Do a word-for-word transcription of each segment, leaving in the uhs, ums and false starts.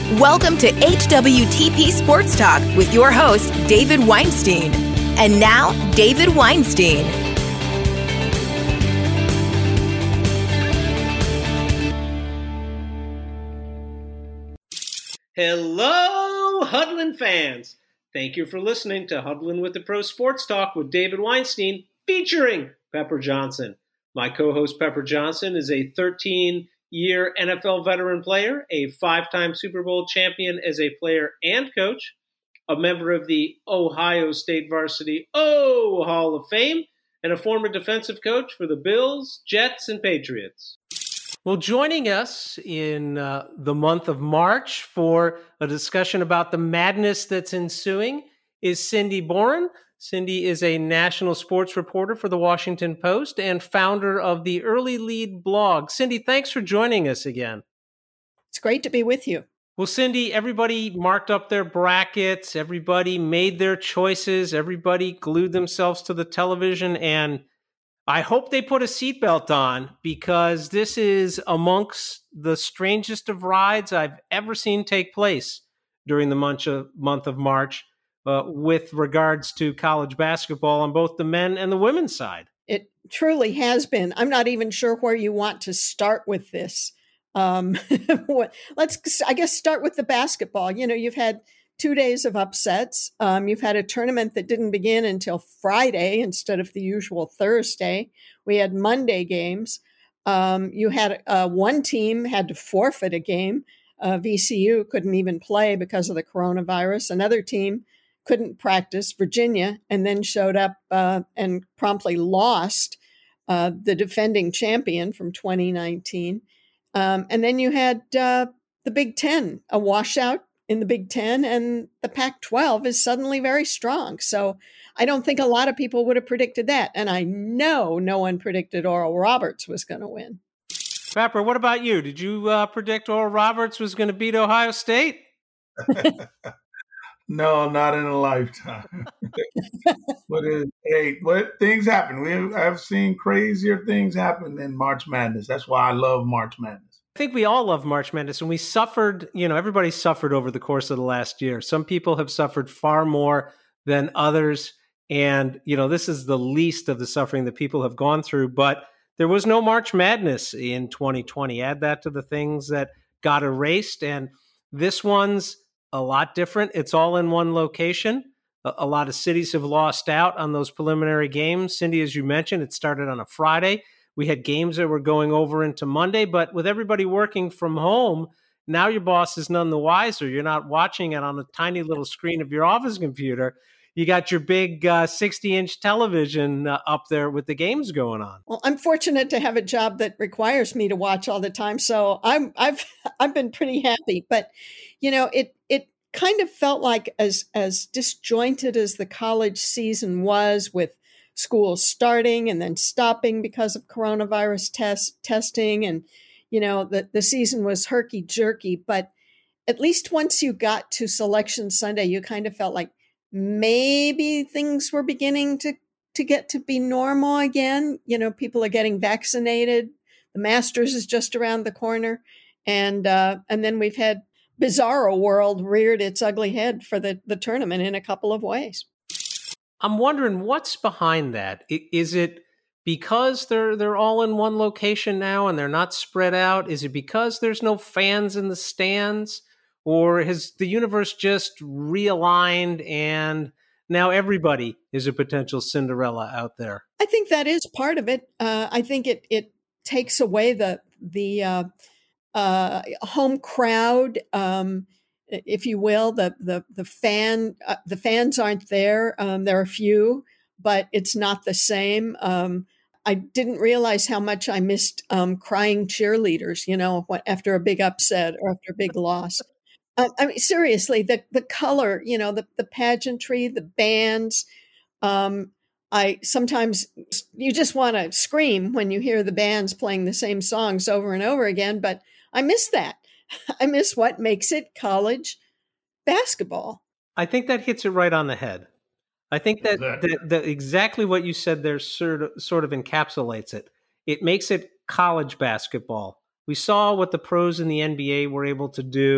Welcome to H W T P Sports Talk with your host, David Weinstein. And now, David Weinstein. Hello, Hudlin fans. Thank you for listening to Hudlin with the Pro Sports Talk with David Weinstein, featuring Pepper Johnson. My co-host Pepper Johnson is a thirteen-year N F L veteran player, a five-time Super Bowl champion as a player and coach, a member of the Ohio State Varsity O Hall of Fame, and a former defensive coach for the Bills, Jets, and Patriots. Well, joining us in uh, the month of March for a discussion about the madness that's ensuing is Cindy Boren. Cindy is a national sports reporter for the Washington Post and founder of the Early Lead blog. Cindy, thanks for joining us again. It's great to be with you. Well, Cindy, everybody marked up their brackets. Everybody made their choices. Everybody glued themselves to the television. And I hope they put a seatbelt on, because this is amongst the strangest of rides I've ever seen take place during the month of, month of March uh, with regards to college basketball on both the men and the women's side. It truly has been. I'm not even sure where you want to start with this. Um, let's, I guess, start with the basketball. You know, you've had two days of upsets. Um, you've had a tournament that didn't begin until Friday instead of the usual Thursday. We had Monday games. Um, you had uh, one team had to forfeit a game. Uh, V C U couldn't even play because of the coronavirus. Another team couldn't practice, Virginia, and then showed up uh, and promptly lost uh, the defending champion from twenty nineteen. Um, and then you had uh, the Big Ten, a washout in the Big Ten, and the Pac twelve is suddenly very strong. So I don't think a lot of people would have predicted that. And I know no one predicted Oral Roberts was going to win. Pepper, what about you? Did you uh, predict Oral Roberts was going to beat Ohio State? No, not in a lifetime. But it, hey, what things happen? We I've seen crazier things happen in March Madness. That's why I love March Madness. I think we all love March Madness, and we suffered, you know, everybody suffered over the course of the last year. Some people have suffered far more than others. And, you know, this is the least of the suffering that people have gone through. But there was no March Madness in twenty twenty. Add that to the things that got erased. And this one's a lot different. It's all in one location. A, a lot of cities have lost out on those preliminary games. Cindy, as you mentioned, it started on a Friday. We had games that were going over into Monday, but with everybody working from home, now your boss is none the wiser. You're not watching it on a tiny little screen of your office computer. You got your big uh, sixty-inch television uh, up there with the games going on. Well, I'm fortunate to have a job that requires me to watch all the time, so I'm I've I've been pretty happy. But you know, it it kind of felt like as as disjointed as the college season was, with schools starting and then stopping because of coronavirus test testing, and you know, the the season was herky jerky. But at least once you got to Selection Sunday, you kind of felt like maybe things were beginning to, to get to be normal again. You know, people are getting vaccinated. The Masters is just around the corner. And uh, and then we've had Bizarro World reared its ugly head for the, the tournament in a couple of ways. I'm wondering what's behind that. Is it because they're they're all in one location now and they're not spread out? Is it because there's no fans in the stands? Or has the universe just realigned and now everybody is a potential Cinderella out there? I think that is part of it. Uh, I think it it takes away the the uh, uh, home crowd, um, if you will. The the the fan uh, the fans aren't there. Um, there are a few, but it's not the same. Um, I didn't realize how much I missed um, crying cheerleaders. You know, after a big upset or after a big loss. Uh, I mean, seriously, the, the color, you know, the, the pageantry, the bands. Um, I sometimes you just want to scream when you hear the bands playing the same songs over and over again. But I miss that. I miss what makes it college basketball. I think that hits it right on the head. I think that, Exactly. that, that exactly what you said there sort of, sort of encapsulates it. It makes it college basketball. We saw what the pros in the N B A were able to do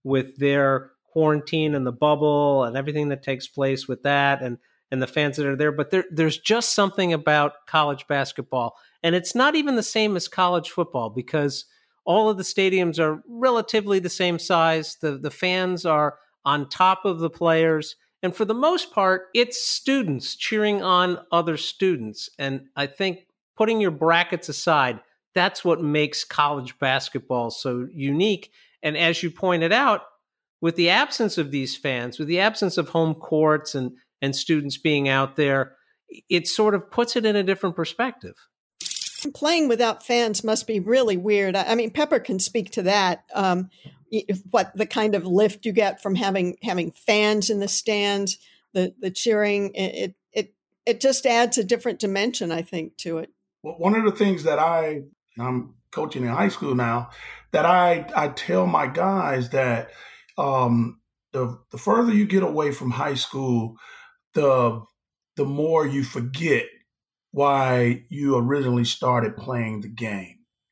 with their quarantine and the bubble and everything that takes place with that, and and the fans that are there. But there, there's just something about college basketball. And it's not even the same as college football because all of the stadiums are relatively the same size. The, the fans are on top of the players. And for the most part, it's students cheering on other students. And I think putting your brackets aside, that's what makes college basketball so unique. And as you pointed out, with the absence of these fans, with the absence of home courts and, and students being out there, it sort of puts it in a different perspective. Playing without fans must be really weird. I mean, Pepper can speak to that. Um, what the kind of lift you get from having having fans in the stands, the the cheering, it it it just adds a different dimension, I think, to it. Well, one of the things that I I'm coaching in high school now, that I I tell my guys that um, the the further you get away from high school, the the more you forget why you originally started playing the game.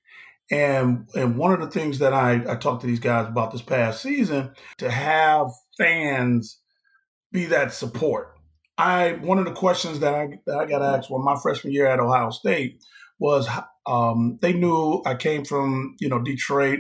And and one of the things that I, I talked to these guys about this past season, to have fans be that support. I one of the questions that I, that I got asked when my freshman year at Ohio State was um, they knew I came from, you know, Detroit,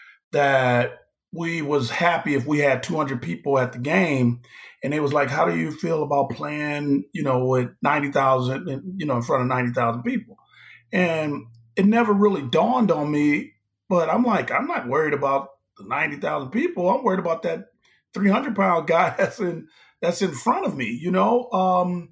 that we was happy if we had two hundred people at the game. And it was like, how do you feel about playing, you know, with ninety thousand, you know, in front of ninety thousand people? And it never really dawned on me, but I'm like, I'm not worried about the ninety thousand people. I'm worried about that three hundred pound guy that's in, that's in front of me, you know? Um,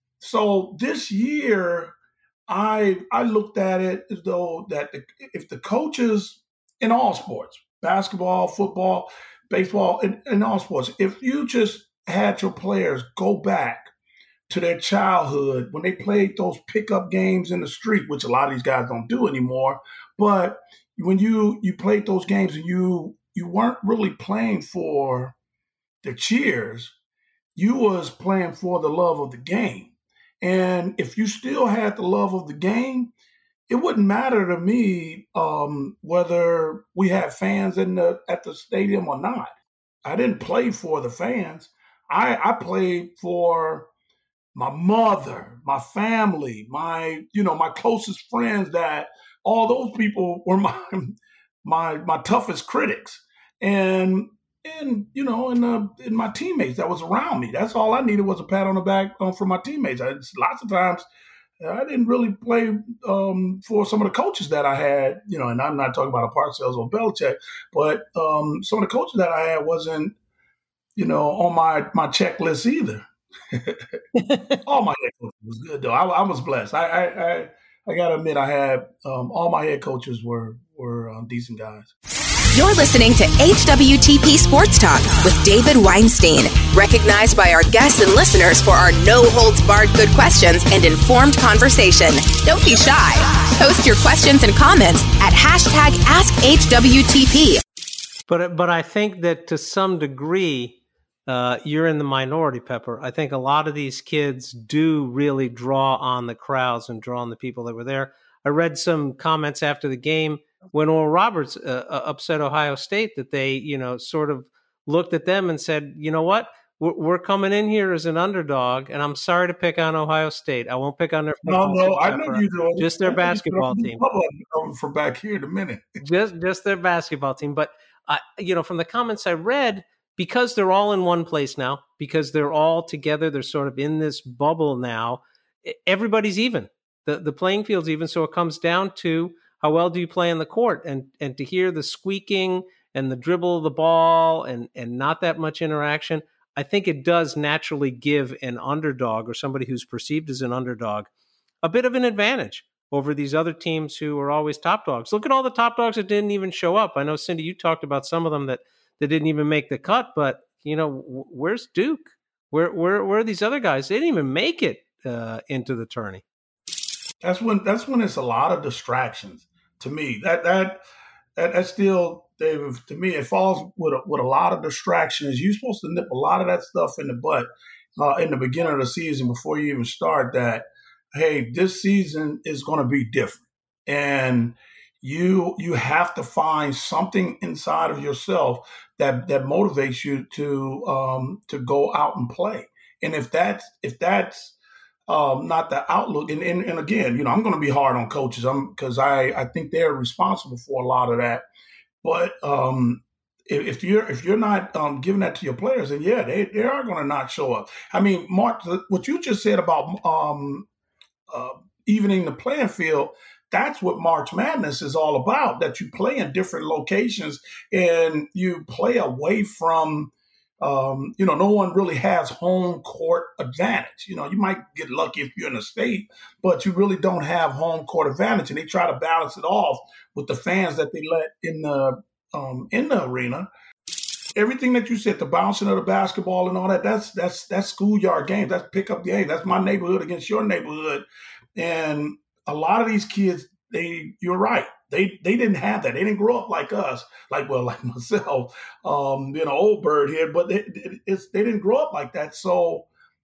so this year I, I looked at it as though that the, if the coaches in all sports, basketball, football, baseball, in, in all sports, if you just had your players go back to their childhood when they played those pickup games in the street, which a lot of these guys don't do anymore. But when you you played those games and you you weren't really playing for the cheers, you was playing for the love of the game. And if you still had the love of the game, it wouldn't matter to me um, whether we had fans in the at the stadium or not. I didn't play for the fans. I, I played for my mother, my family, my, you know, my closest friends, that all those people were my, my, my toughest critics. And, and, you know, and, uh, and my teammates that was around me. That's all I needed was a pat on the back um, from my teammates. I, lots of times I didn't really play um, for some of the coaches that I had, you know, and I'm not talking about a Parcells or Belichick, but um, some of the coaches that I had wasn't, you know, on my, my checklist either. All my head coaches was good though. I, I was blessed. I, I, I, I gotta admit, I had um, all my head coaches were were um, decent guys. You're listening to H W T P Sports Talk with David Weinstein, recognized by our guests and listeners for our no-holds-barred good questions and informed conversation. Don't be shy. Post your questions and comments at hashtag Ask H W T P. But but I think that to some degree, Uh, you're in the minority, Pepper. I think a lot of these kids do really draw on the crowds and draw on the people that were there. I read some comments after the game when Oral Roberts uh, upset Ohio State that they, you know, sort of looked at them and said, you know what, we're, we're coming in here as an underdog, and I'm sorry to pick on Ohio State. I won't pick on their no, no, I know you do. Just their basketball team. From back here in a minute. just just their basketball team. But uh, you know, from the comments I read, because they're all in one place now, because they're all together, they're sort of in this bubble now, everybody's even. The the playing field's even, so it comes down to how well do you play on the court. And and to hear the squeaking and the dribble of the ball and, and not that much interaction, I think it does naturally give an underdog or somebody who's perceived as an underdog a bit of an advantage over these other teams who are always top dogs. Look at all the top dogs that didn't even show up. I know, Cindy, you talked about some of them that That didn't even make the cut, but you know, where's Duke? Where where where are these other guys? They didn't even make it uh, into the tourney. That's when that's when it's a lot of distractions. To me, that that that, that still, David, to me, it falls with a, with a lot of distractions. You're supposed to nip a lot of that stuff in the butt uh, in the beginning of the season before you even start. That hey, this season is going to be different, and you you have to find something inside of yourself that that motivates you to um, to go out and play. And if that's if that's um, not the outlook, and, and and again, you know, I'm going to be hard on coaches, I'm because I I think they're responsible for a lot of that. But um, if, if you're if you're not um, giving that to your players, then yeah, they they are going to not show up. I mean, Mark, what you just said about um, uh, evening the playing field. That's what March Madness is all about, that you play in different locations and you play away from, um, you know, no one really has home court advantage. You know, you might get lucky if you're in a state, but you really don't have home court advantage. And they try to balance it off with the fans that they let in the um, in the arena. Everything that you said, the bouncing of the basketball and all that, that's that's that's schoolyard games. That's pickup game. That's my neighborhood against your neighborhood. And a lot of these kids, they you're right. They they didn't have that. They didn't grow up like us, like well, like myself, um, being an old bird here, but they, it's, they didn't grow up like that. So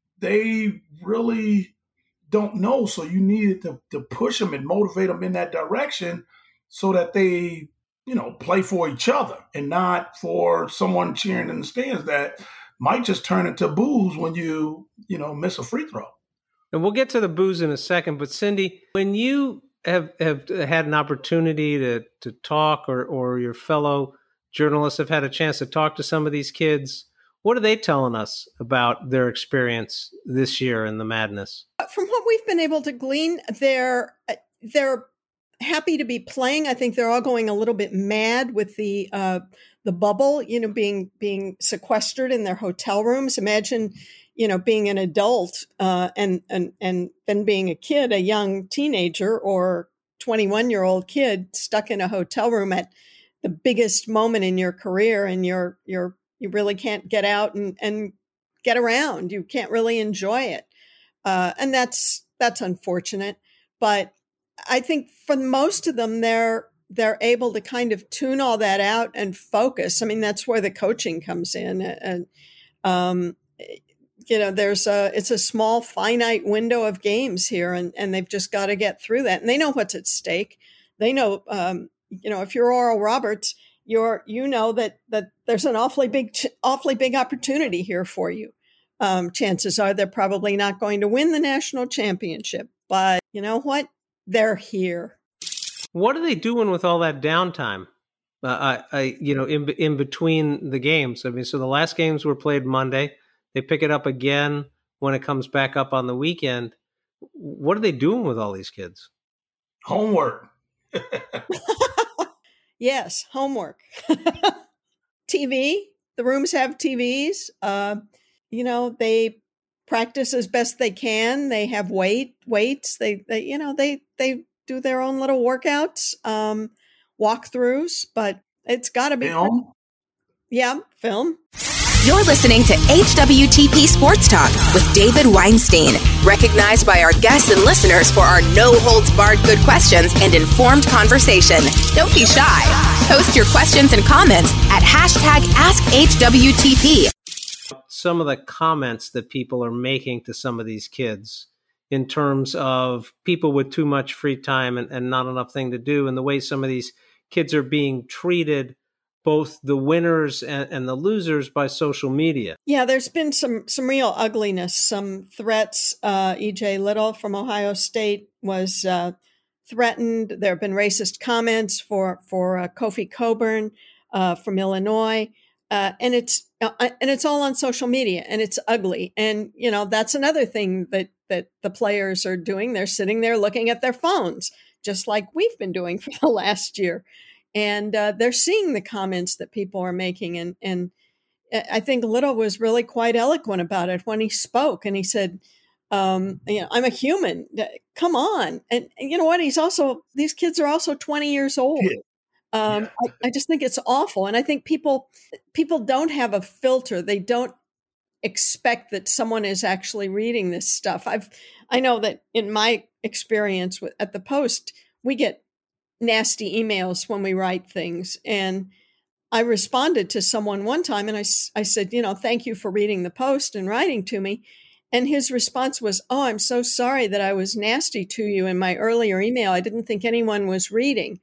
they really don't know. So you needed to, to push them and motivate them in that direction so that they, you know, play for each other and not for someone cheering in the stands that might just turn into boos when you, you know, miss a free throw. And we'll get to the boos in a second. But Cindy, when you have, have had an opportunity to to talk, or, or your fellow journalists have had a chance to talk to some of these kids, what are they telling us about their experience this year in the Madness? From what we've been able to glean, they're they're happy to be playing. I think they're all going a little bit mad with the uh, the bubble, you know, being being sequestered in their hotel rooms. Imagine, you know, being an adult uh, and and and then being a kid, a young teenager or twenty-one year old kid stuck in a hotel room at the biggest moment in your career, and you're you're you really can't get out and, and get around. You can't really enjoy it, uh, and that's that's unfortunate. But I think for most of them, they're they're able to kind of tune all that out and focus. I mean, that's where the coaching comes in, and um, you know, there's a it's a small, finite window of games here, and and they've just got to get through that. And they know what's at stake. They know, um, you know, if you're Oral Roberts, you're you know that that there's an awfully big, awfully big opportunity here for you. Um, chances are they're probably not going to win the national championship, but you know what? They're here. What are they doing with all that downtime? Uh, I, I, you know, in in between the games. I mean, so the last games were played Monday. They pick it up again when it comes back up on the weekend. What are they doing with all these kids? Homework. Yes, homework. T V. The rooms have T Vs. Uh, you know, they practice as best they can. They have weight weights. They, they you know, they they do their own little workouts, um, walkthroughs. But it's got to be film. Yeah, film. You're listening to H W T P Sports Talk with David Weinstein, recognized by our guests and listeners for our no-holds-barred good questions and informed conversation. Don't be shy. Post your questions and comments at hashtag Ask H W T P. Some of the comments that people are making to some of these kids in terms of people with too much free time and, and not enough thing to do, and the way some of these kids are being treated, both the winners and, and the losers, by social media. Yeah, there's been some some real ugliness, some threats. Uh, E J Little from Ohio State was uh, threatened. There have been racist comments for for uh, Kofi Coburn uh, from Illinois, uh, and it's uh, and it's all on social media, and it's ugly. And you know, that's another thing that that the players are doing. They're sitting there looking at their phones, just like we've been doing for the last year. And uh, they're seeing the comments that people are making. And, and I think Little was really quite eloquent about it when he spoke. And he said, um, you know, I'm a human. Come on. And, and you know what? He's also, these kids are also twenty years old. Yeah. Um, Yeah. I, I just think it's awful. And I think people, people don't have a filter. They don't expect that someone is actually reading this stuff. I've, I know that in my experience with, at the Post, we get nasty emails when we write things. And I responded to someone one time and I, I said, you know, thank you for reading the Post and writing to me. And his response was, oh, I'm so sorry that I was nasty to you in my earlier email. I didn't think anyone was reading.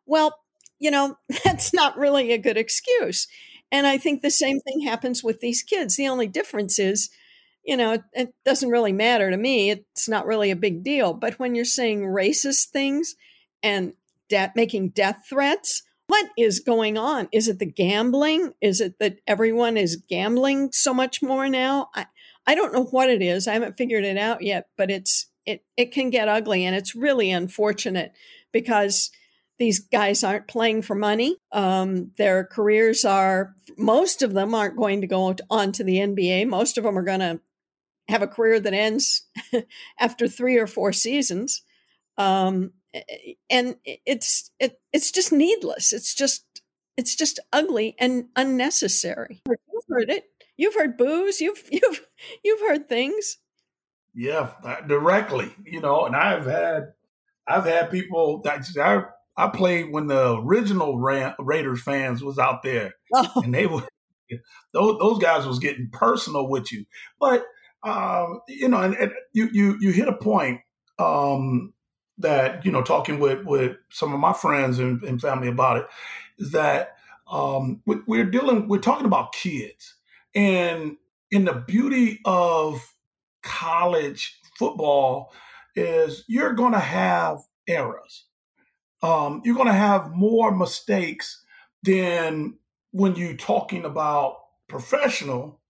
Well, you know, that's not really a good excuse. And I think the same thing happens with these kids. The only difference is, you know, it, it doesn't really matter to me. It's not really a big deal. But when you're saying racist things and de- making death threats, what is going on? Is it the gambling? Is it that everyone is gambling so much more now? I, I don't know what it is. I haven't figured it out yet, but it's it it can get ugly, and it's really unfortunate because these guys aren't playing for money. Um, their careers are, most of them aren't going to go on to the N B A. Most of them are going to have a career that ends after three or four seasons. Um, and it's, it, it's just needless. It's just, it's just ugly and unnecessary. You've heard it. You've heard boos. You've, you've, you've heard things. Yeah, directly, you know, and I've had, I've had people that I, I played when the original Ra- Raiders fans was out there, oh. and they were, those, those guys was getting personal with you. But, um, you know, and, and you, you, you hit a point, um, that, you know, talking with, with some of my friends and, and family about it, is that um, we, we're dealing, we're talking about kids. And in the beauty of college football is you're going to have errors. Um, you're going to have more mistakes than when you're talking about professional,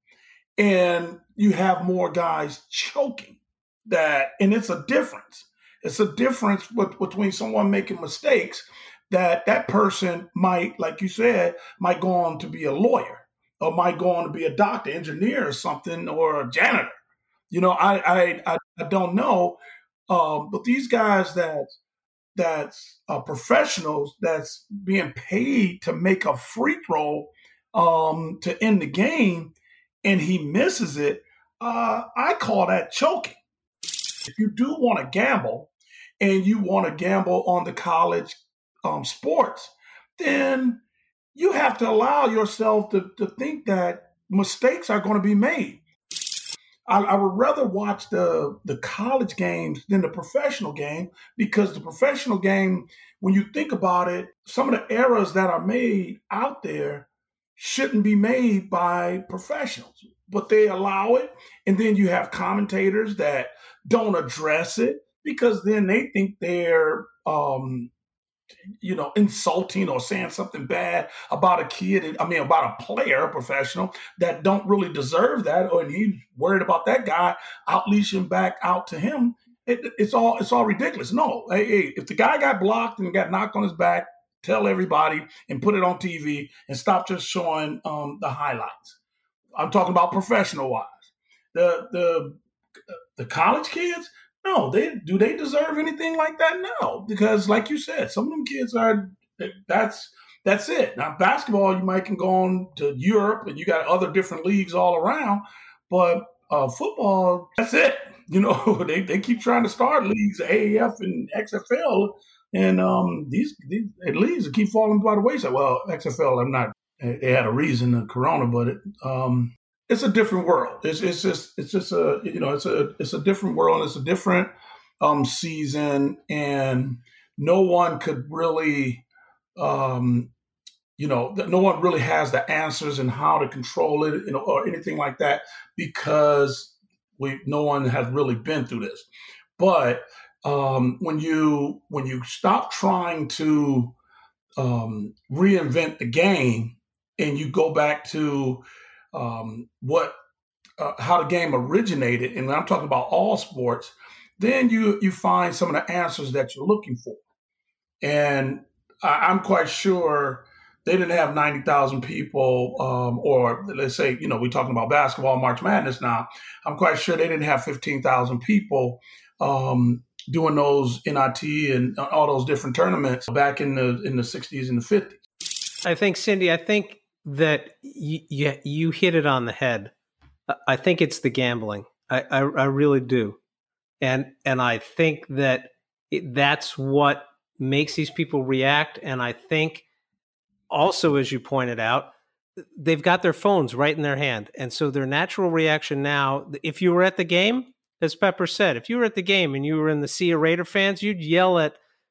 and you have more guys choking that, and it's a difference. It's a difference with, between someone making mistakes that that person might, like you said, might go on to be a lawyer or might go on to be a doctor, engineer or something, or a janitor. You know, I I, I, I don't know. Um, but these guys that that's uh, professionals that's being paid to make a free throw um, to end the game, and he misses it, uh, I call that choking. If you do want to gamble and you want to gamble on the college um, sports, then you have to allow yourself to, to think that mistakes are going to be made. I, I would rather watch the, the college games than the professional game, because the professional game, when you think about it, some of the errors that are made out there shouldn't be made by professionals, but they allow it. And then you have commentators that don't address it because then they think they're, um, you know, insulting or saying something bad about a kid. I mean, about a player, a professional that don't really deserve that, or he's worried about that guy outleashing back out to him. It, it's all it's all ridiculous. No, hey, hey, if the guy got blocked and got knocked on his back, tell everybody and put it on T V and stop just showing um, the highlights. I'm talking about professional wise. The the the college kids, no, they do they deserve anything like that? No, because like you said, some of them kids are that's that's it. Now basketball, you might can go on to Europe and you got other different leagues all around, but uh, football, that's it. You know, they, they keep trying to start leagues, A A F and X F L, and um, these, these leagues keep falling by the wayside. Well, X F L, I'm not. They had a reason, the Corona, but it, um, it's a different world. It's it's just it's just a you know it's a it's a different world. It's a different um, season, and no one could really, um, you know, no one really has the answers and how to control it, you know, or anything like that, because we no one has really been through this. But um, when you when you stop trying to um, reinvent the game and you go back to um, what uh, how the game originated, and I'm talking about all sports, then you you find some of the answers that you're looking for. And I, I'm quite sure they didn't have ninety thousand people, um, or let's say, you know, we're talking about basketball, March Madness now. I'm quite sure they didn't have fifteen thousand people um, doing those N I T and all those different tournaments back in the in the sixties and the fifties. I think, Cindy, I think that you, you, you hit it on the head. I think it's the gambling. I, I, I really do. And and I think that it, that's what makes these people react. And I think also, as you pointed out, they've got their phones right in their hand. And so their natural reaction now, if you were at the game, as Pepper said, if you were at the game and you were in the sea of Raider fans, you'd yell at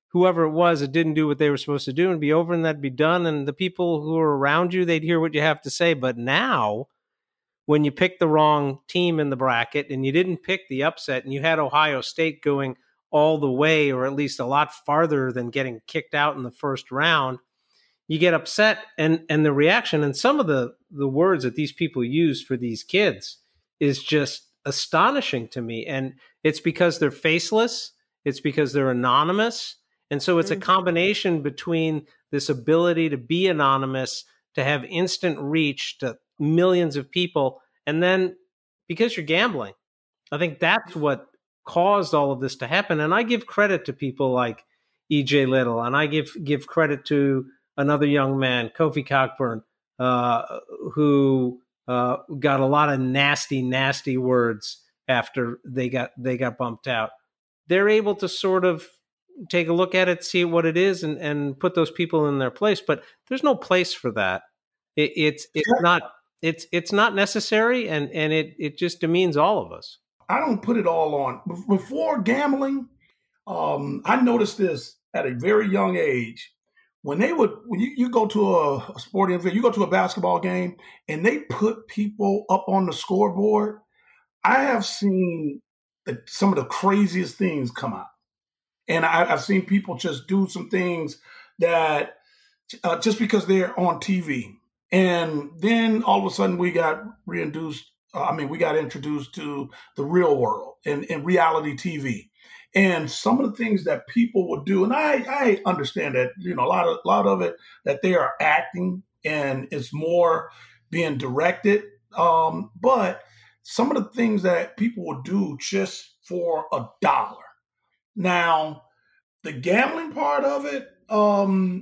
whoever it was that didn't do what they were supposed to do, and be over and that'd be done. And the people who are around you, they'd hear what you have to say. But now, when you picked the wrong team in the bracket and you didn't pick the upset and you had Ohio State going all the way, or at least a lot farther than getting kicked out in the first round, you get upset. And, and the reaction and some of the, the words that these people use for these kids is just astonishing to me. And it's because they're faceless. It's because they're anonymous. And so it's a combination between this ability to be anonymous, to have instant reach to millions of people, and then because you're gambling. I think that's what caused all of this to happen. And I give credit to people like E J Little, and I give give credit to another young man, Kofi Cockburn, uh, who uh, got a lot of nasty, nasty words after they got they got bumped out. They're able to sort of take a look at it, see what it is, and, and put those people in their place. But there's no place for that. It, it's it's not it's it's not necessary, and, and it, it just demeans all of us. I don't put it all on. Before gambling, um, I noticed this at a very young age. When they would, when you, you go to a, a sporting event, you go to a basketball game, and they put people up on the scoreboard, I have seen the, some of the craziest things come out. And I, I've seen people just do some things that uh, just because they're on T V. And then all of a sudden we got reintroduced. Uh, I mean, we got introduced to the real world and, and reality T V. And some of the things that people would do, and I, I understand that, you know, a lot of a lot of it that they are acting and it's more being directed. Um, but some of the things that people would do just for a dollar. Now, the gambling part of it, um,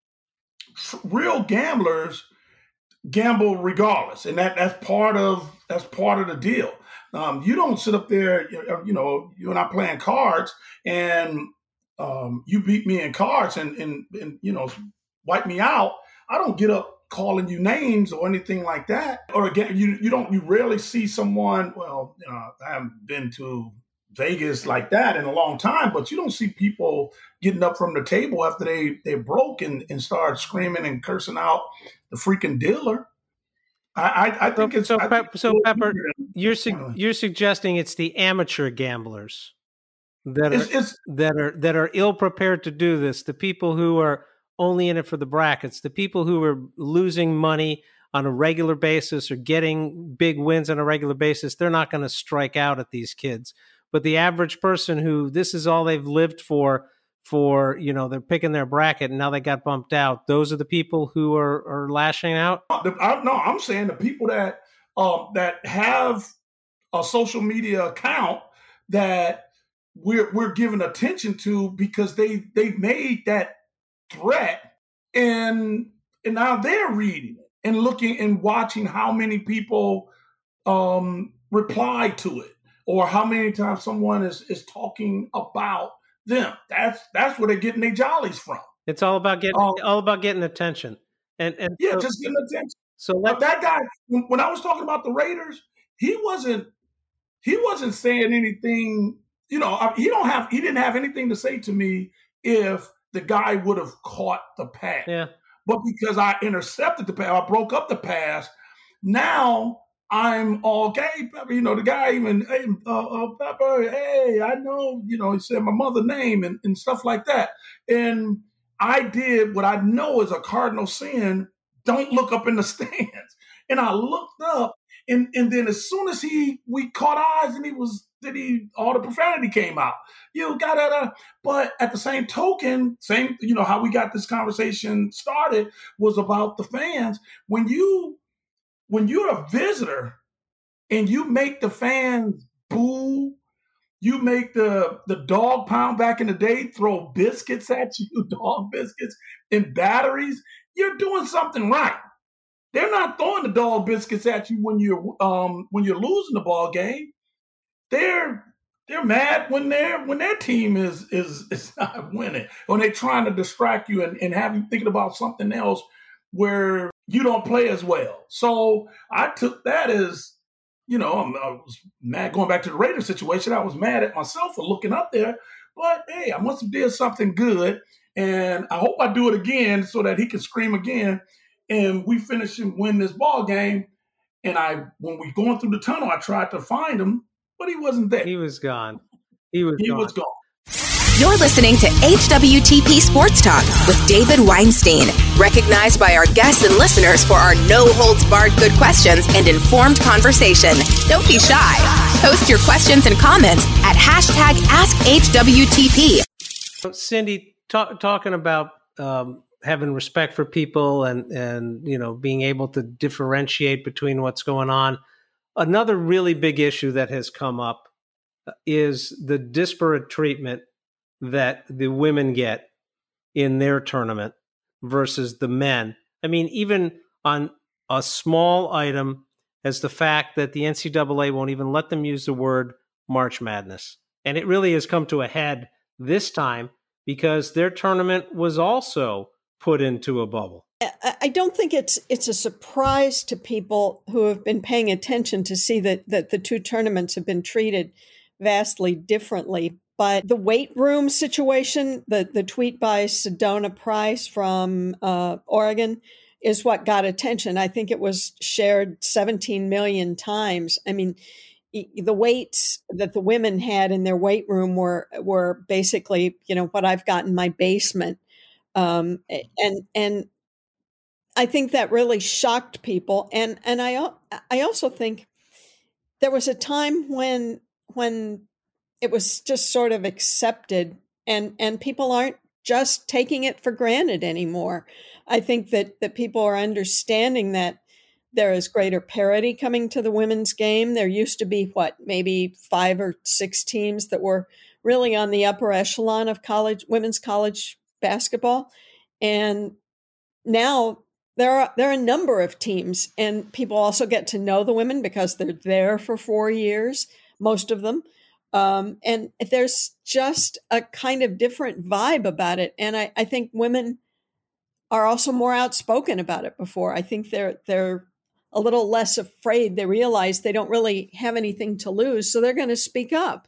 real gamblers gamble regardless, and that that's part of that's part of the deal. Um, you don't sit up there, you know, you and I playing cards, and um, you beat me in cards, and, and and you know, wipe me out. I don't get up calling you names or anything like that. Or again, you you don't you rarely see someone. Well, you know, I haven't been to Vegas like that in a long time, but you don't see people getting up from the table after they they broke and, and start screaming and cursing out the freaking dealer. I I, I think so, it's so, I Pe- think so it's Pepper. You're su- you're suggesting it's the amateur gamblers that are it's, it's, that are that are ill prepared to do this. The people who are only in it for the brackets. The people who are losing money on a regular basis or getting big wins on a regular basis. They're not going to strike out at these kids. But the average person who this is all they've lived for, for, you know, they're picking their bracket and now they got bumped out. Those are the people who are, are lashing out. I, no, I'm saying the people that um, that have a social media account that we're we're giving attention to because they they made that threat and and now they're reading it and looking and watching how many people um, reply to it. Or how many times someone is, is talking about them. That's that's where they're getting their jollies from. It's all about getting um, all about getting attention. And and yeah, so, just getting attention. So but that guy, when I was talking about the Raiders, he wasn't he wasn't saying anything. You know, he don't have he didn't have anything to say to me if the guy would have caught the pass. Yeah. But because I intercepted the pass, I broke up the pass. Now I'm all gay, Pepper. You know, the guy even, hey, uh, uh, Pepper, hey, I know, you know, he said my mother's name and, and stuff like that. And I did what I know is a cardinal sin. Don't look up in the stands. And I looked up, and, and then as soon as he, we caught eyes and he was, that he, all the profanity came out. You got that. But at the same token, same, you know, how we got this conversation started was about the fans. When you, When you're a visitor and you make the fans boo, you make the, the dog pound back in the day, throw biscuits at you, dog biscuits and batteries, you're doing something right. They're not throwing the dog biscuits at you when you're um, when you're losing the ball game. They're they're mad when their when their team is is is not winning, when they're trying to distract you and, and have you thinking about something else where you don't play as well. So I took that as, you know, I'm, I was mad. Going back to the Raiders situation, I was mad at myself for looking up there But hey, I must have did something good, and I hope I do it again so that he can scream again, and we finish and win this ball game. And I, when we going through the tunnel, I tried to find him, but he wasn't there. He was gone. He was he gone. was gone. You're listening to H W T P Sports Talk with David Weinstein, recognized by our guests and listeners for our no-holds-barred good questions and informed conversation. Don't be shy. Post your questions and comments at hashtag Ask H W T P. Cindy, talk, talking about um, having respect for people and, and, you know, being able to differentiate between what's going on. Another really big issue that has come up is the disparate treatment that the women get in their tournament versus the men. I mean, even on a small item as the fact that the N C double A won't even let them use the word March Madness. And it really has come to a head this time because their tournament was also put into a bubble. I don't think it's it's a surprise to people who have been paying attention to see that, that the two tournaments have been treated vastly differently. But the weight room situation, the, the tweet by Sedona Price from uh, Oregon, is what got attention. I think it was shared seventeen million times. I mean, the weights that the women had in their weight room were were basically, you know, what I've got in my basement. Um, and and I think that really shocked people. And and I I also think there was a time when when it was just sort of accepted, and and people aren't just taking it for granted anymore. I think that that people are understanding that there is greater parity coming to the women's game. There used to be, what, maybe five or six teams that were really on the upper echelon of college women's college basketball, and now there are there are a number of teams, and people also get to know the women because they're there for four years, most of them. Um, and there's just a kind of different vibe about it. And I, I think women are also more outspoken about it before. I think they're they're a little less afraid. They realize they don't really have anything to lose, so they're going to speak up.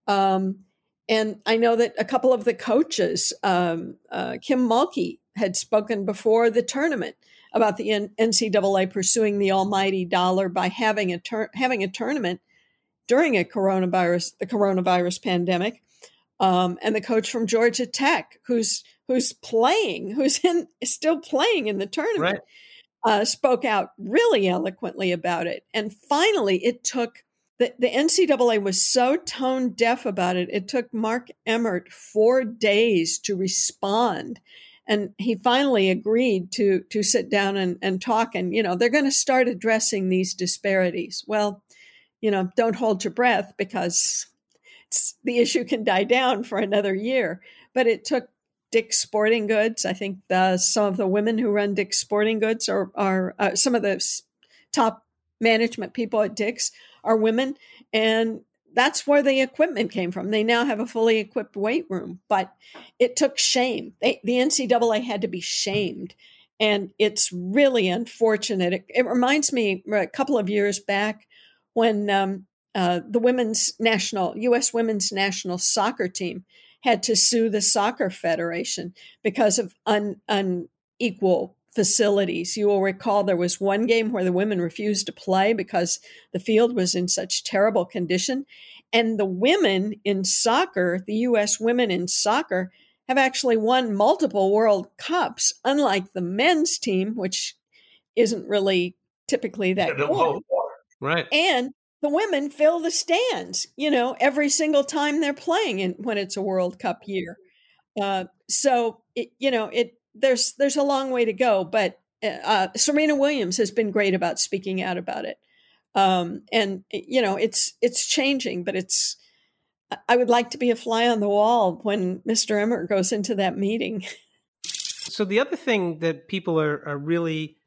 Um, and I know that a couple of the coaches, um, uh, Kim Mulkey, had spoken before the tournament about the N C double A pursuing the almighty dollar by having a tur- having a tournament during a coronavirus, the coronavirus pandemic. Um, and the coach from Georgia Tech, who's who's playing, who's in still playing in the tournament, right. uh, spoke out really eloquently about it. And finally, it took the, the N C double A was so tone deaf about it. It took Mark Emmert four days to respond. And he finally agreed to to sit down and, and talk. And, you know, they're going to start addressing these disparities. Well, you know, don't hold your breath because it's, the issue can die down for another year. But it took Dick's Sporting Goods. I think the, some of the women who run Dick's Sporting Goods are, are uh, some of the top management people at Dick's are women. And that's where the equipment came from. They now have a fully equipped weight room. But it took shame. They, the N C double A had to be shamed. And it's really unfortunate. It, it reminds me a couple of years back when um, uh, the women's national, U S women's national soccer team had to sue the Soccer Federation because of un, unequal facilities. You will recall there was one game where the women refused to play because the field was in such terrible condition. And the women in soccer, the U S women in soccer, have actually won multiple World Cups, unlike the men's team, which isn't really typically that yeah, good. Right. And the women fill the stands, you know, every single time they're playing in, when it's a World Cup year. Uh, so, it, you know, it there's there's a long way to go. But uh, Serena Williams has been great about speaking out about it. Um, and, you know, it's it's changing, but it's I would like to be a fly on the wall when Mister Emmert goes into that meeting. So the other thing that people are, are really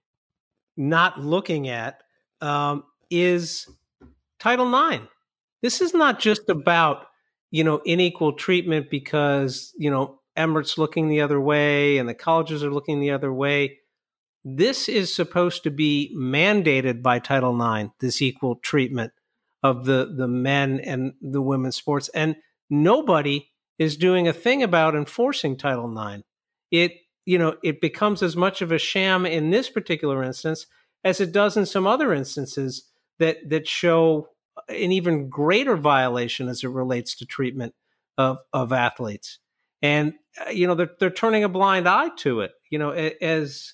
not looking at um, is Title nine. This is not just about, you know, unequal treatment because, you know, Emmert's looking the other way and the colleges are looking the other way. This is supposed to be mandated by Title nine, this equal treatment of the, the men and the women's sports. And nobody is doing a thing about enforcing Title nine. It, you know, it becomes as much of a sham in this particular instance as it does in some other instances that that show an even greater violation as it relates to treatment of, of athletes. And, uh, you know, they're, they're turning a blind eye to it, you know, as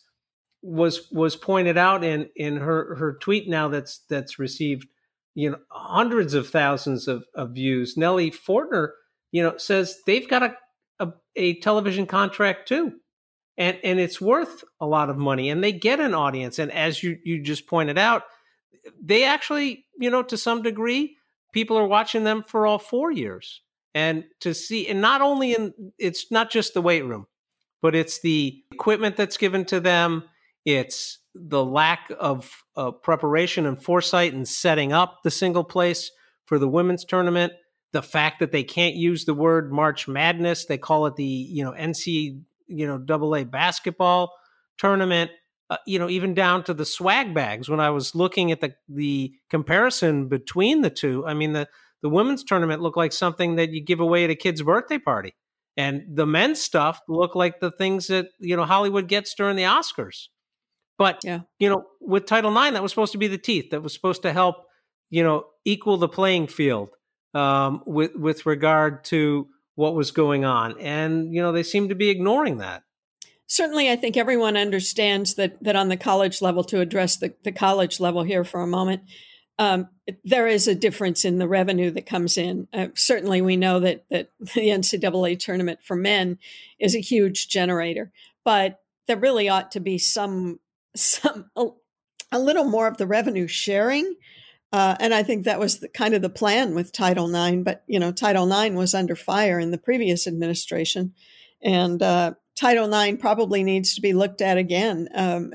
was was pointed out in, in her, her tweet now that's that's received, you know, hundreds of thousands of, of views. Nellie Fortner, you know, says they've got a, a, a television contract too. And and it's worth a lot of money, and they get an audience. And as you, you just pointed out, they actually, you know, to some degree, people are watching them for all four years. And to see, and not only in, it's not just the weight room, but it's the equipment that's given to them. It's the lack of uh, preparation and foresight in setting up the single place for the women's tournament. The fact that they can't use the word March Madness. They call it the, you know, N C, you know, double A basketball tournament. Uh, you know, even down to the swag bags. When I was looking at the the comparison between the two, I mean, the, the women's tournament looked like something that you give away at a kid's birthday party. And the men's stuff looked like the things that, you know, Hollywood gets during the Oscars. But, yeah. you know, with Title nine, that was supposed to be the teeth. That was supposed to help, you know, equal the playing field um, with, with regard to what was going on. And, you know, they seem to be ignoring that. Certainly, I think everyone understands that that on the college level, to address the, the college level here for a moment, um, there is a difference in the revenue that comes in. Uh, certainly, we know that that the N C double A tournament for men is a huge generator, but there really ought to be some some a, a little more of the revenue sharing. Uh, and I think that was the, kind of the plan with Title nine. But, you know, Title nine was under fire in the previous administration. And uh, Title nine probably needs to be looked at again um,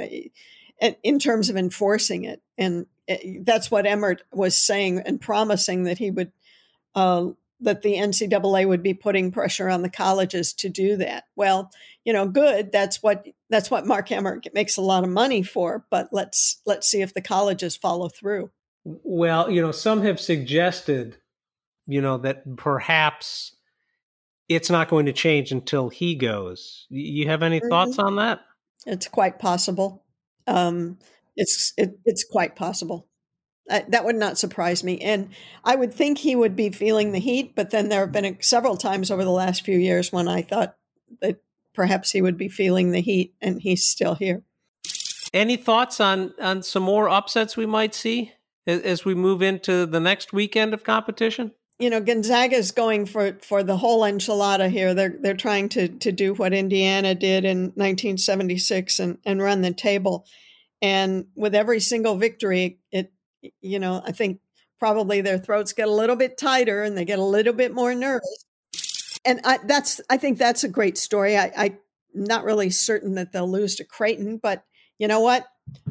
in terms of enforcing it. And that's what Emmert was saying and promising, that he would, uh, that the N C double A would be putting pressure on the colleges to do that. Well, you know, good. That's what that's what Mark Emmert makes a lot of money for. But let's let's see if the colleges follow through. Well, you know, some have suggested, you know, that perhaps it's not going to change until he goes. You have any mm-hmm. thoughts on that? It's quite possible. Um, it's it, it's quite possible. Uh, that would not surprise me. And I would think he would be feeling the heat, but then there have been a, several times over the last few years when I thought that perhaps he would be feeling the heat, and he's still here. Any thoughts on, on some more upsets we might see as, as we move into the next weekend of competition? You know, Gonzaga is going for, for the whole enchilada here. They're they're trying to to do what Indiana did in nineteen seventy-six and, and run the table. And with every single victory, it you know, I think probably their throats get a little bit tighter and they get a little bit more nervous. And I, that's I think that's a great story. I, I'm not really certain that they'll lose to Creighton, but you know what?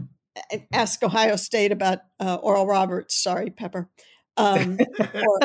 Ask Ohio State about uh, Oral Roberts. Sorry, Pepper. Um, or,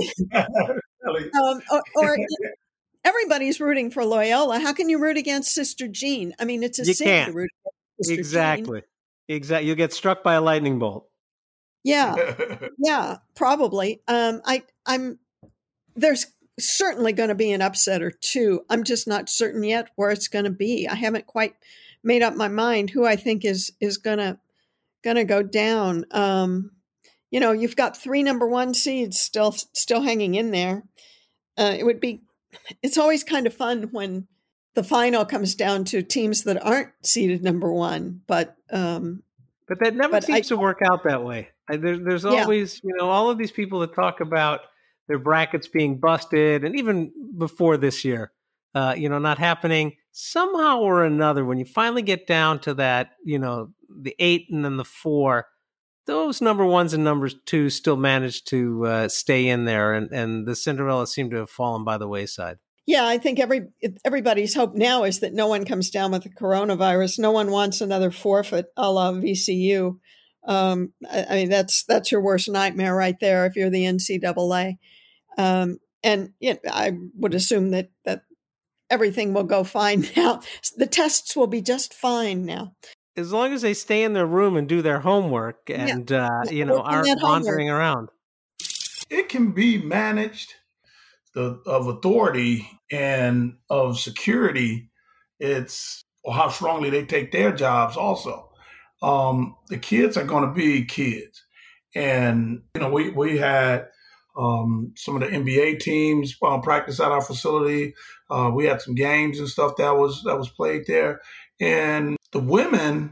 um, or, or everybody's rooting for Loyola. How can you root against Sister Jean? I mean, it's a you sin can't. to root against Sister exactly. Jean. Exactly. You'll get struck by a lightning bolt. Yeah, yeah, probably. Um, I, I'm. There's certainly going to be an upset or two. I'm just not certain yet where it's going to be. I haven't quite made up my mind who I think is is going to going to go down. Um, You know, you've got three number one seeds still still hanging in there. Uh, it would be, it's always kind of fun when the final comes down to teams that aren't seeded number one. But um, but that never but seems I, to work out that way. I, there, there's always, yeah. you know, all of these people that talk about their brackets being busted, and even before this year, uh, you know, not happening somehow or another. When you finally get down to that, you know, the eight and then the four. Those number ones and numbers twos still managed to uh, stay in there, and, and the Cinderella seemed to have fallen by the wayside. Yeah, I think every everybody's hope now is that no one comes down with the coronavirus. No one wants another forfeit a la V C U. Um, I, I mean, that's that's your worst nightmare right there if you're the N C double A. Um, and you know, I would assume that that everything will go fine now. The tests will be just fine now. As long as they stay in their room and do their homework and, yeah. uh, you know, aren't wandering around. It can be managed. the of authority and of security, it's how strongly they take their jobs also. Um, the kids are going to be kids. And, you know, we, we had um, some of the N B A teams uh, practice at our facility. Uh, we had some games and stuff that was that was played there. And the women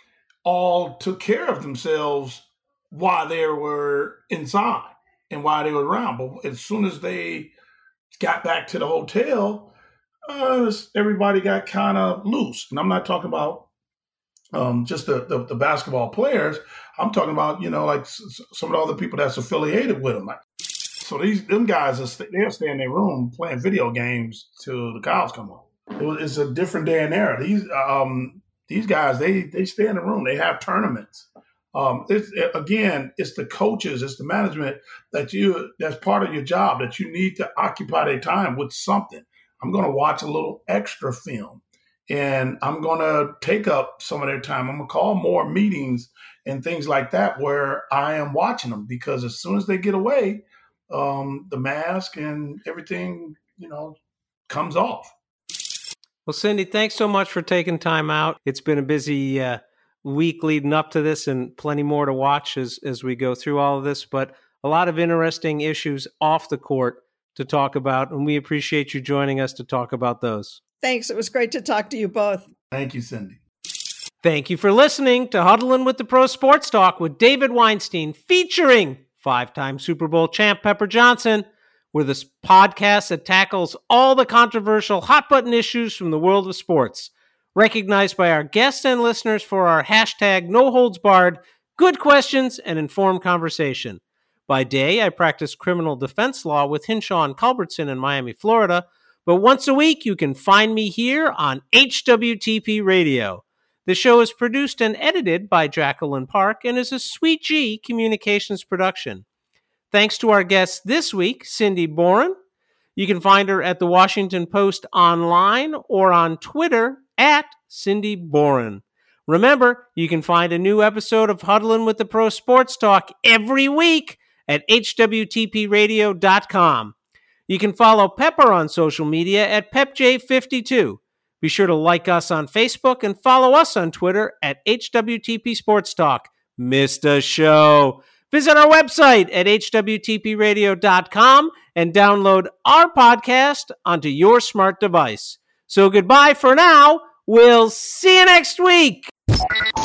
all took care of themselves while they were inside and while they were around. But as soon as they got back to the hotel, uh, everybody got kind of loose. And I'm not talking about um, just the, the, the basketball players. I'm talking about, you know, like s- some of the other people that's affiliated with them. Like, so these them guys, are st- they'll stay in their room playing video games till the cows come home. It was, it's a different day and era. These um, these guys, they they stay in the room. They have tournaments. Um, it's, again, it's the coaches, it's the management that you that's part of your job that you need to occupy their time with something. I'm going to watch a little extra film, and I'm going to take up some of their time. I'm going to call more meetings and things like that where I am watching them, because as soon as they get away, um, the mask and everything, you know, comes off. Well, Cindy, thanks so much for taking time out. It's been a busy uh, week leading up to this, and plenty more to watch as, as we go through all of this, but a lot of interesting issues off the court to talk about, and we appreciate you joining us to talk about those. Thanks. It was great to talk to you both. Thank you, Cindy. Thank you for listening to Huddling with the Pro Sports Talk with David Weinstein, featuring five-time Super Bowl champ Pepper Johnson. We're the podcast that tackles all the controversial hot-button issues from the world of sports, recognized by our guests and listeners for our hashtag no-holds-barred, good questions, and informed conversation. By day, I practice criminal defense law with Hinshaw and Culbertson in Miami, Florida, but once a week you can find me here on H W T P Radio. The show is produced and edited by Jacqueline Park and is a Sweet G Communications production. Thanks to our guest this week, Cindy Boren. You can find her at the Washington Post online or on Twitter at Cindy Boren. Remember, you can find a new episode of Huddling with the Pro Sports Talk every week at H W T P radio dot com. You can follow Pepper on social media at Pep J fifty-two. Be sure to like us on Facebook and follow us on Twitter at H W T P Sports Talk. Missed a show? Visit our website at H W T P radio dot com and download our podcast onto your smart device. So goodbye for now. We'll see you next week.